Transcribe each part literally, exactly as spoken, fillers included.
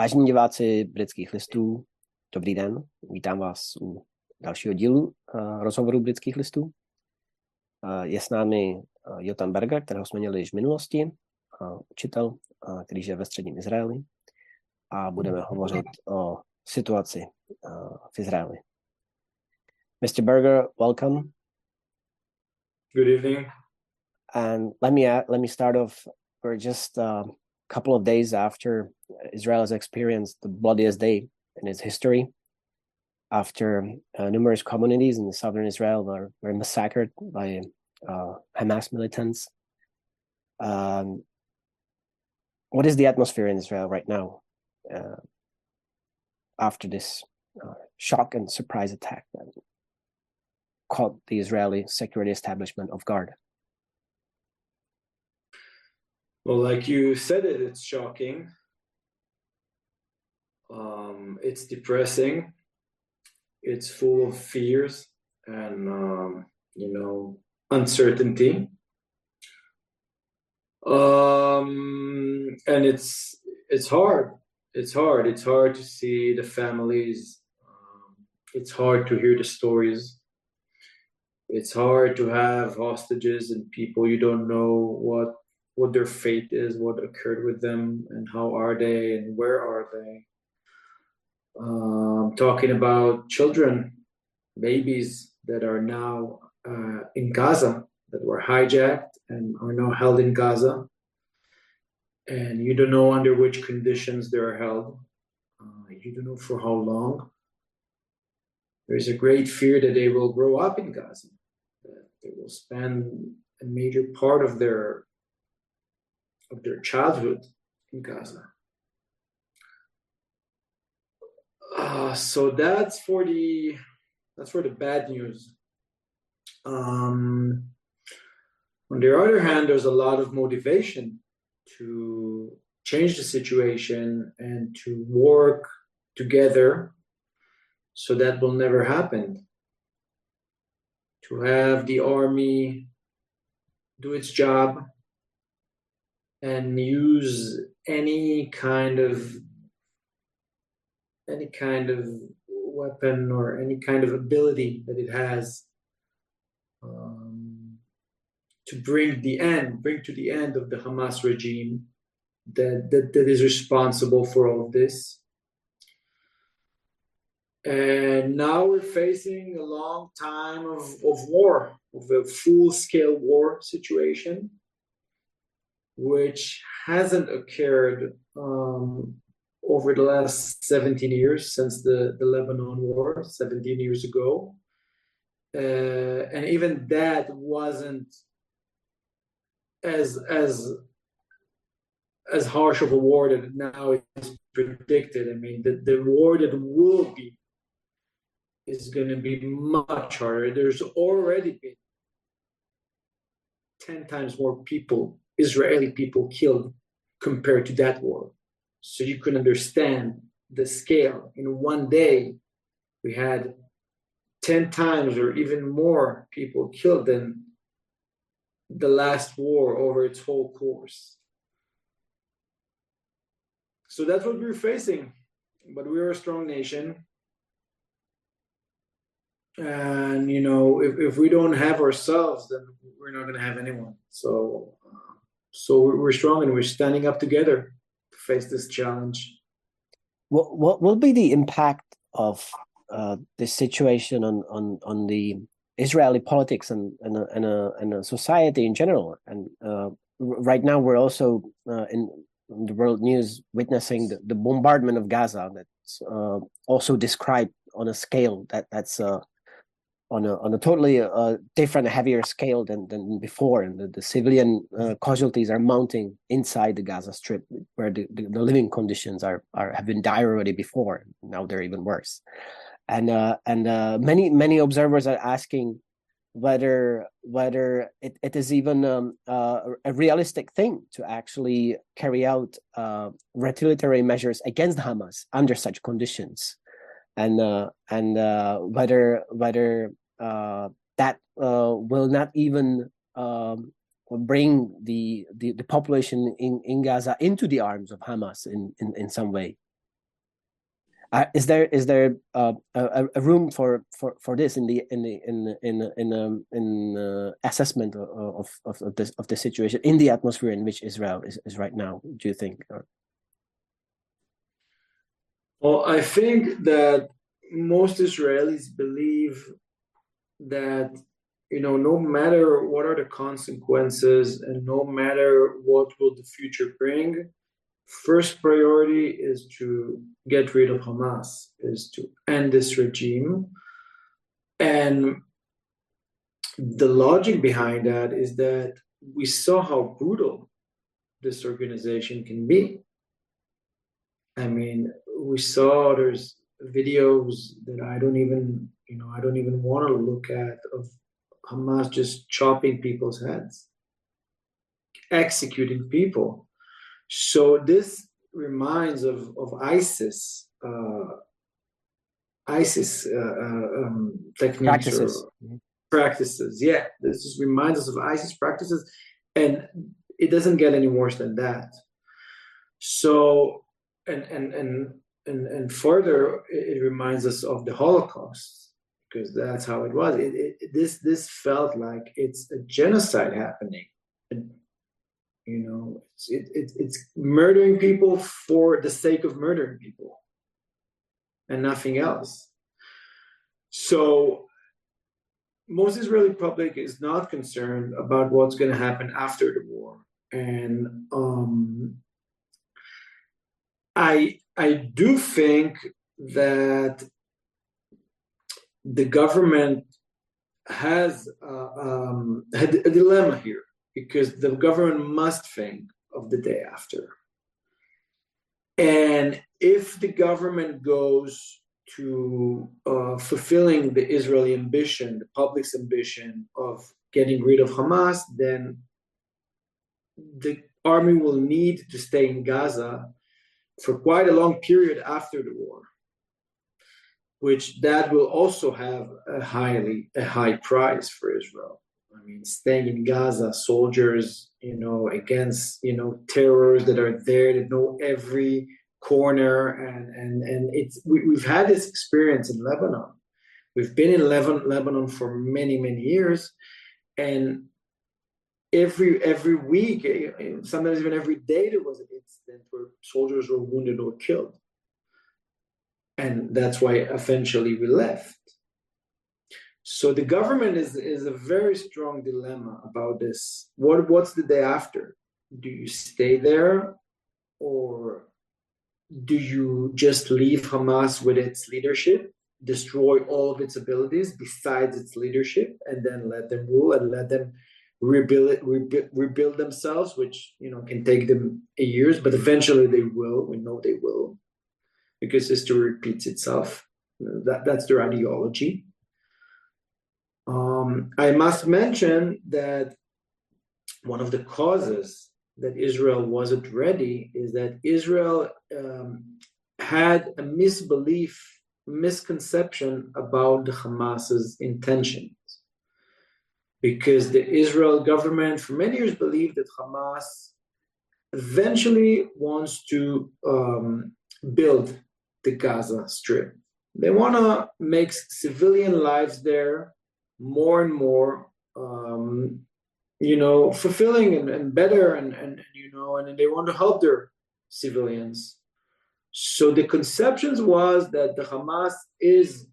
Vážení diváci Britských listů, dobrý den, vítám vás u dalšího dílu uh, rozhovoru Britských listů. Uh, je s námi uh, Jotam Berger, kterého jsme měli již v minulosti, uh, učitel, uh, který žije ve středním Izraeli, a budeme hovořit o situaci uh, v Izraeli. mister Berger, welcome. Good evening. And let me let me start off. We're just a uh, couple of days after Israel has experienced the bloodiest day in its history, after uh, numerous communities in the southern Israel were, were massacred by uh, Hamas militants. Um, what is the atmosphere in Israel right now uh, after this uh, shock and surprise attack that caught the Israeli security establishment off guard? Well, like you said it, it's shocking. Um, it's depressing. It's full of fears and, um, you know, uncertainty. Um, and it's it's hard. It's hard. It's hard to see the families. Um, it's hard to hear the stories. It's hard to have hostages and people you don't know what what their fate is, what occurred with them, and how are they, and where are they. Um, talking about children, babies that are now uh, in Gaza, that were hijacked and are now held in Gaza. And you don't know under which conditions they're held. Uh, you don't know for how long. There's a great fear that they will grow up in Gaza, that they will spend a major part of their of their childhood in Gaza. Uh, so that's for the that's for the bad news. Um, on the other hand, there's a lot of motivation to change the situation and to work together so that will never happen. To have the army do its job and use any kind of any kind of weapon or any kind of ability that it has um, to bring the end, bring to the end of the Hamas regime that, that, that is responsible for all of this. And now we're facing a long time of, of war, of a full-scale war situation, which hasn't occurred um, over the last seventeen years, since the, the Lebanon war, seventeen years ago. Uh, and even that wasn't as, as, as harsh of a war that now is predicted. I mean, the, the war that will be is going to be much harder. There's already been ten times more people, Israeli people, killed compared to that war. So you can understand the scale. In one day, we had ten times or even more people killed than the last war over its whole course. So that's what we're facing. But we are a strong nation. And, you know, if, if we don't have ourselves, then we're not going to have anyone. So, uh, so we're strong and we're standing up together to face this challenge. What what will be the impact of uh, this situation on, on, on the Israeli politics and and a, and, a, and a society in general? And uh, right now we're also uh, in, in the world news witnessing the, the bombardment of Gaza that's uh, also described on a scale that that's uh, on a on a totally uh, different, heavier scale than, than before, and the, the civilian uh, casualties are mounting inside the Gaza Strip, where the, the, the living conditions are are have been dire already before. Now they're even worse, and uh, and uh, many many observers are asking whether whether it, it is even um, uh, a realistic thing to actually carry out uh, retaliatory measures against Hamas under such conditions, and uh, and uh, whether whether uh, that uh, will not even um, bring the, the the population in, in Gaza into the arms of Hamas in, in, in some way. Uh, is there is there uh, a, a room for, for, for this in the in the in in in um, in uh, assessment of, of of this of the situation in the atmosphere in which Israel is, is right now? Do you think? Or... Well, I think that most Israelis believe that, you know, no matter what are the consequences and no matter what will the future bring, first priority is to get rid of Hamas, is to end this regime. And the logic behind that is that we saw how brutal this organization can be. I mean, we saw there's videos that I don't even, you know, I don't even want to look at of Hamas just chopping people's heads, executing people. So this reminds of, of ISIS, uh, ISIS uh, uh, um, techniques practices. or practices. Yeah, this just reminds us of ISIS practices, and it doesn't get any worse than that. So, and and and and, and further, it, it reminds us of the Holocaust, because that's how it was. It, it, this this felt like it's a genocide happening. And, you know, it's, it, it, it's murdering people for the sake of murdering people and nothing else. So most Israeli public is not concerned about what's going to happen after the war. And um, I, I do think that the government has uh, um, had a dilemma here, because the government must think of the day after. And if the government goes to uh, fulfilling the Israeli ambition, the public's ambition of getting rid of Hamas, then the army will need to stay in Gaza for quite a long period after the war, which that will also have a highly a high price for Israel. I mean, staying in Gaza, soldiers, you know, against, you know, terrorists that are there, that know every corner, and and and it's we, we've had this experience in Lebanon. We've been in Lebanon, Lebanon for many many years, and every every week, sometimes even every day, there was an incident where soldiers were wounded or killed, and that's why eventually we left. So the government is is a very strong dilemma about this. What what's the day after? Do you stay there, or do you just leave Hamas with its leadership, destroy all of its abilities besides its leadership, and then let them rule and let them rebuild it, rebuild, rebuild themselves, which, you know, can take them years, but eventually they will. We know they will, because history repeats itself. That that's their ideology. Um, I must mention that one of the causes that Israel wasn't ready is that Israel um, had a misbelief, misconception about the Hamas's intentions. Because the Israel government for many years believed that Hamas eventually wants to um, build the Gaza Strip. They want to make civilian lives there more and more um, you know, fulfilling and, and better, and, and, you know, and they want to help their civilians. So the conceptions was that the Hamas is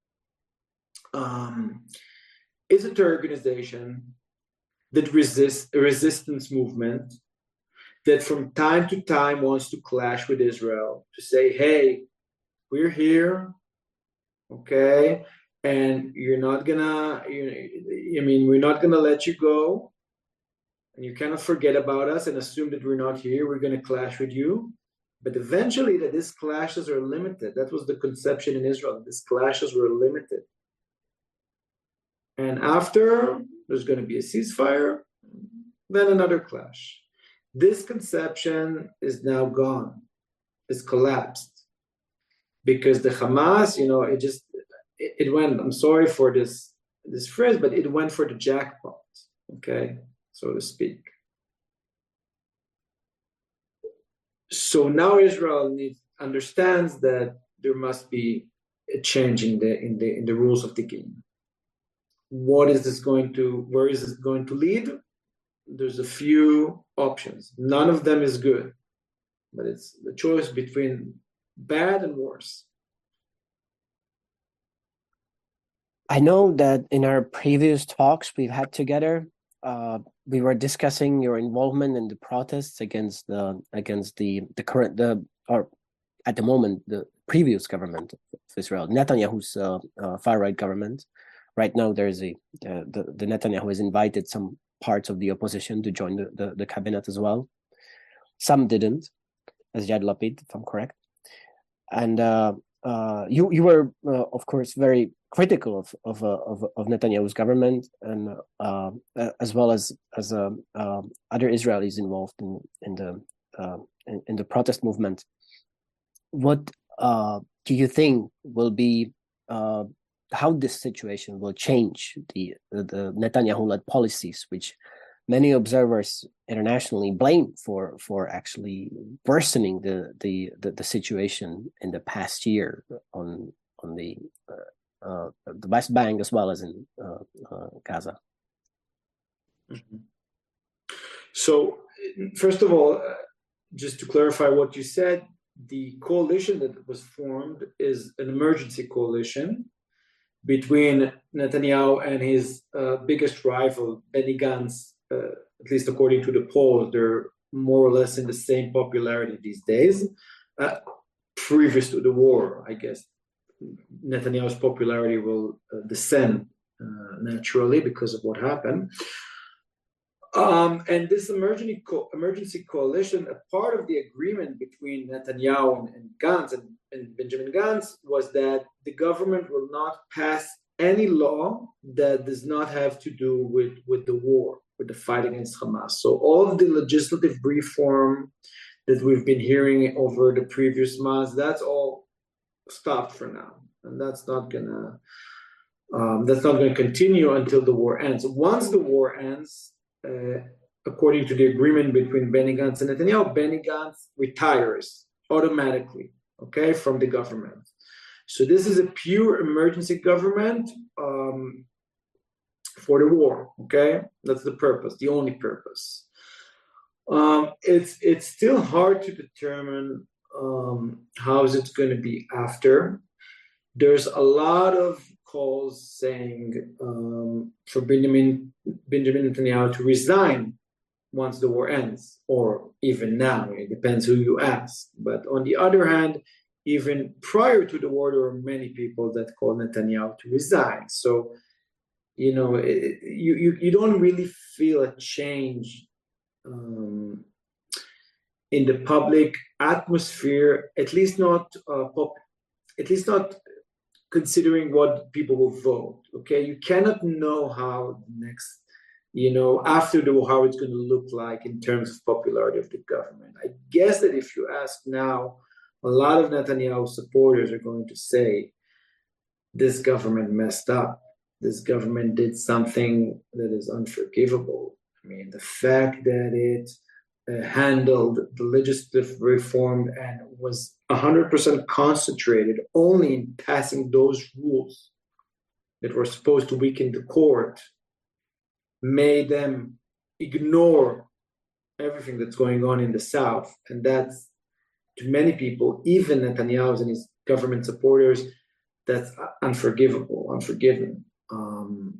um, is a terror organization that resists a resistance movement that from time to time wants to clash with Israel to say, hey, we're here, okay, and you're not gonna, you, I mean, we're not gonna let you go. And you cannot forget about us and assume that we're not here. We're going to clash with you. But eventually, that these clashes are limited. That was the conception in Israel. These clashes were limited. And after, there's going to be a ceasefire, then another clash. This conception is now gone. It's collapsed. Because the Hamas, you know, it just, it, it went, I'm sorry for this, this phrase, but it went for the jackpot, okay? So to speak. So now Israel needs, understands that there must be a change in the in the in the rules of the game. What is this going to? Where is this going to lead? There's a few options. None of them is good, but it's the choice between bad and worse. I know that in our previous talks we've had together, uh, we were discussing your involvement in the protests against the against the the current the or at the moment the previous government of Israel, Netanyahu's uh, uh, far right government. Right now, there's a uh, the the Netanyahu has invited some parts of the opposition to join the, the, the cabinet as well. Some didn't, as Yair Lapid, if I'm correct. And uh, uh, you you were uh, of course very critical of of uh, of, of Netanyahu's government, and uh, as well as as uh, uh, other Israelis involved in in the uh, in, in the protest movement. What uh, do you think will be uh, how this situation will change the the Netanyahu-led policies, which many observers internationally blame for for actually worsening the the the, the situation in the past year on on the uh, uh, the West Bank as well as in uh, uh, Gaza? Mm-hmm. So, first of all, uh, just to clarify what you said, the coalition that was formed is an emergency coalition between Netanyahu and his uh, biggest rival, Benny Gantz. Uh, at least according to the polls, they're more or less in the same popularity these days. Uh, previous to the war, I guess, Netanyahu's popularity will uh, descend uh, naturally because of what happened. Um, and this emergency, co- emergency coalition, a part of the agreement between Netanyahu and, and Gantz and, and Benjamin Gantz was that the government will not pass any law that does not have to do with, with the war, with the fight against Hamas. So all of the legislative reform that we've been hearing over the previous months, that's all stopped for now. And that's not gonna um, that's not gonna continue until the war ends. Once the war ends, uh, according to the agreement between Benny Gantz and Netanyahu, Benny Gantz retires automatically, okay, from the government. So this is a pure emergency government um, for the war, okay? That's the purpose, the only purpose. Um, it's it's still hard to determine um, how is it going to be after. There's a lot of calls saying um, for Benjamin, Benjamin Netanyahu to resign once the war ends, or even now, it depends who you ask. But on the other hand, even prior to the war, there were many people that called Netanyahu to resign. So, you know, it, you, you you don't really feel a change um, in the public atmosphere, at least not uh, pop, at least not considering what people will vote. Okay, you cannot know how the next, you know, after the war, how it's going to look like in terms of popularity of the government. I guess that if you ask now, a lot of Netanyahu supporters are going to say, this government messed up. This government did something that is unforgivable. I mean, the fact that it uh, handled the legislative reform and was one hundred percent concentrated only in passing those rules that were supposed to weaken the court, made them ignore everything that's going on in the South. And that's, to many people, even Netanyahu's and his government supporters, that's unforgivable, unforgiven. Um,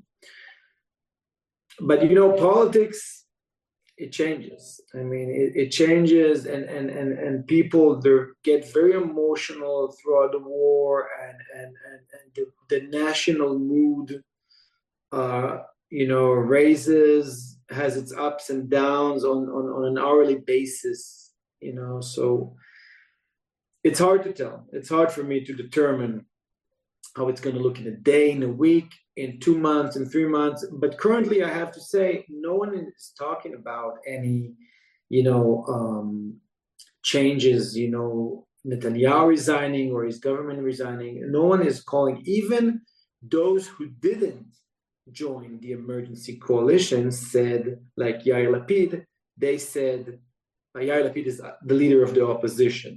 but, you know, politics, it changes. I mean, it, it changes, and, and, and, and people they get very emotional throughout the war, and, and, and, and the, the national mood, uh, you know, raises, has its ups and downs on, on, on an hourly basis, you know, so it's hard to tell. It's hard for me to determine how it's going to look in a day, in a week, in two months, in three months. But currently, I have to say, no one is talking about any, you know, um, changes, you know, Netanyahu resigning or his government resigning. No one is calling, even those who didn't join the emergency coalition said, like Yair Lapid, they said, Yair Lapid is the leader of the opposition.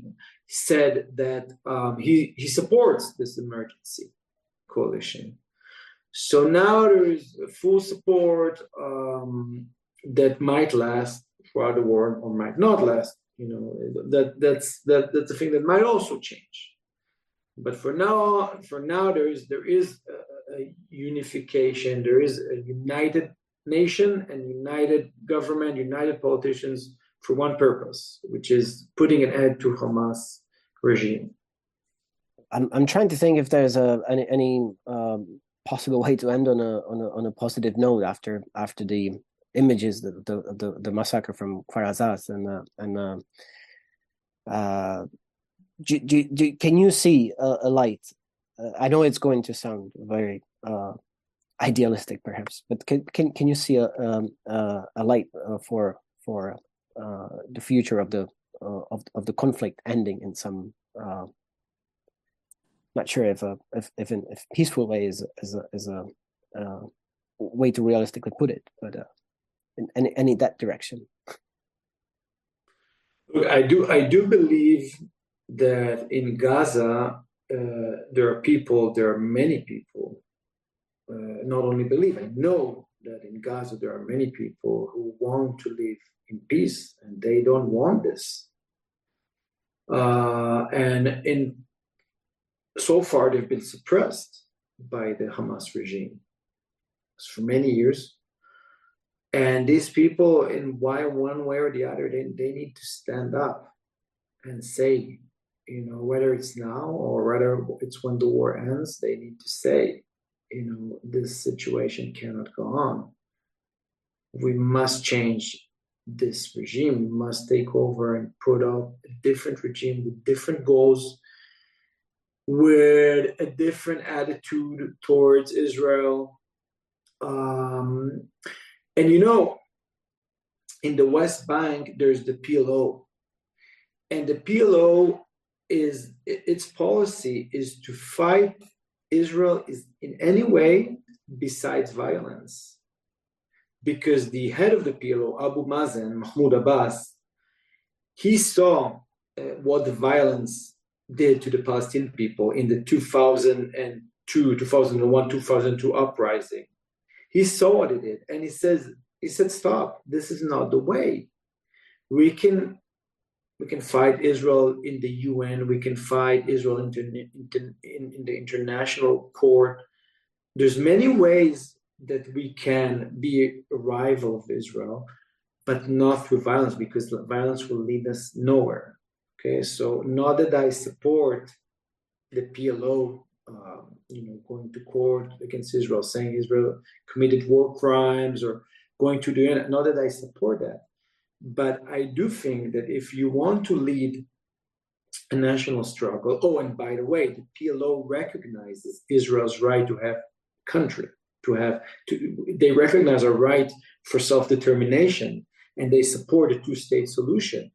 said that um, he, he supports this emergency coalition. So now there is full support um, that might last throughout the war or might not last. You know, that that's that that's a thing that might also change. But for now, for now, there is there is a, a unification. There is a united nation and united government, united politicians for one purpose, which is putting an end to Hamas regime. I'm I'm trying to think if there's a any any um, possible way to end on a on a on a positive note after after the images the the the, the massacre from Kfar Aza and uh, and uh, uh, do, do, do, can you see a, a light? Uh, I know it's going to sound very uh, idealistic, perhaps, but can can can you see a um, uh, a light uh, for for uh, the future of the uh, of of the conflict ending in some? Uh, not sure if a if if in if peaceful way is is a is a uh, way to realistically put it, but uh, in any any that direction. Look, I do I do believe that in Gaza uh, there are people, there are many people. Uh, not only believe, I know that in Gaza there are many people who want to live in peace, and they don't want this. Uh, and in so far, they've been suppressed by the Hamas regime for many years. And these people, in why one way or the other, they, they need to stand up and say, you know, whether it's now or whether it's when the war ends, they need to say, you know, this situation cannot go on. We must change this regime. We must take over and put up a different regime with different goals, with a different attitude towards Israel. Um, and you know, in the West Bank, there's the P L O. And the P L O is, its policy is to fight Israel is in any way besides violence. Because the head of the P L O, Abu Mazen, Mahmoud Abbas, he saw uh, what the violence did to the Palestinian people in the two thousand two, two thousand one, two thousand two uprising. He saw what it did, and he says, he said, stop, this is not the way. We can we can fight Israel in the U N, we can fight Israel in, in, in, in the international court. There's many ways that we can be a rival of Israel, but not through violence, because violence will lead us nowhere. Okay, so not that I support the P L O, um, you know, going to court against Israel, saying Israel committed war crimes or going to the U N. Not that I support that, but I do think that if you want to lead a national struggle, oh, and by the way, the P L O recognizes Israel's right to have country, to have to. They recognize a right for self-determination, and they support a two-state solution.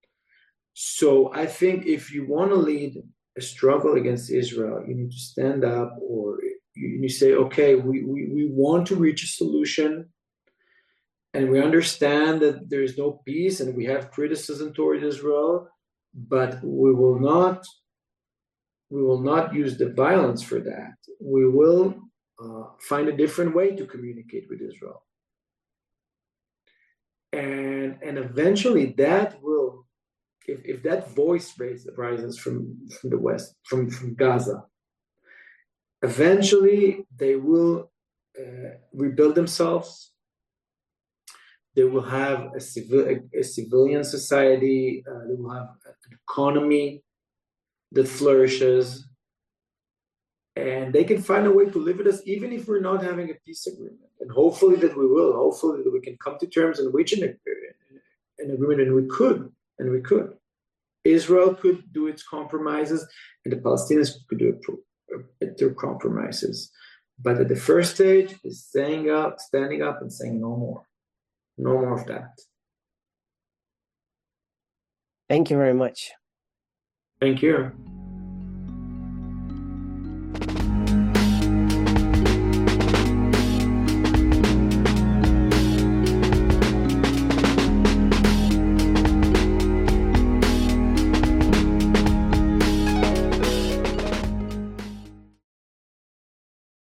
So I think if you want to lead a struggle against Israel, you need to stand up, or you, you say, okay, we, we, we want to reach a solution, and we understand that there is no peace, and we have criticism toward Israel, but we will not we will not use the violence for that. We will uh, find a different way to communicate with Israel. And, and eventually that will, If, if that voice rises from, from the West, from, from Gaza, eventually they will uh, rebuild themselves. They will have a, civil, a, a civilian society. Uh, they will have an economy that flourishes. And they can find a way to live with us, even if we're not having a peace agreement. And hopefully that we will. Hopefully that we can come to terms and reach an, an agreement, and we could. And we could. Israel could do its compromises, and the Palestinians could do it, their compromises. But at the first stage is standing up, standing up and saying no more. No more of that. Thank you very much. Thank you.